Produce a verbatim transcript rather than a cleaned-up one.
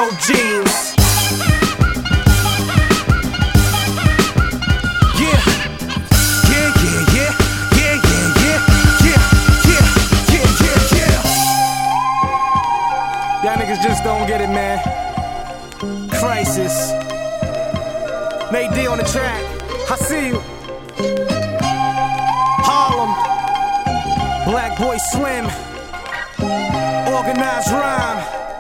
Coat jeans. Yeah, yeah, yeah, yeah, yeah, yeah, yeah, yeah, yeah, yeah, yeah, yeah. Y'all niggas just don't get it, man. Crisis. Nate D on the track. I see you. Harlem. Black Boy Slim. Organized rhyme.